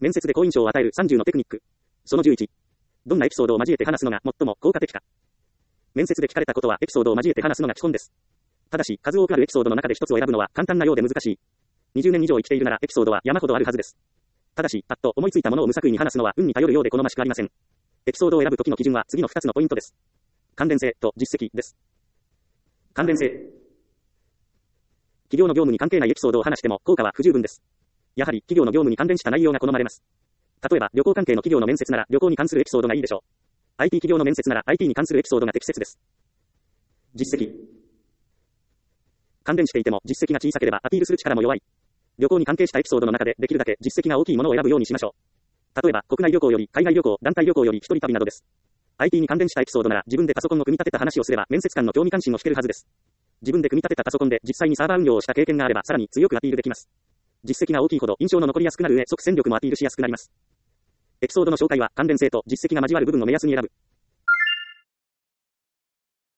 面接で好印象を与える30のテクニック。その11。どんなエピソードを交えて話すのが最も効果的か。面接で聞かれたことはエピソードを交えて話すのが基本です。ただし、数多くあるエピソードの中で一つを選ぶのは簡単なようで難しい。20年以上生きているならエピソードは山ほどあるはずです。ただし、パッと思いついたものを無作為に話すのは運に頼るようで好ましくありません。エピソードを選ぶ時の基準は次の2つのポイントです。関連性と実績です。関連性。企業の業務に関係ないエピソードを話しても効果は不十分です。やはり企業の業務に関連した内容が好まれます。例えば旅行関係の企業の面接なら旅行に関するエピソードがいいでしょう。IT 企業の面接なら IT に関するエピソードが適切です。実績。関連していても実績が小さければアピールする力も弱い。旅行に関係したエピソードの中でできるだけ実績が大きいものを選ぶようにしましょう。例えば国内旅行より海外旅行、団体旅行より一人旅などです。IT に関連したエピソードなら自分でパソコンを組み立てた話をすれば面接官の興味関心を引けるはずです。自分で組み立てたパソコンで実際にサーバー運用をした経験があればさらに強くアピールできます。実績が大きいほど印象の残りやすくなる上、即戦力もアピールしやすくなります。エピソードの紹介は関連性と実績が交わる部分を目安に選ぶ。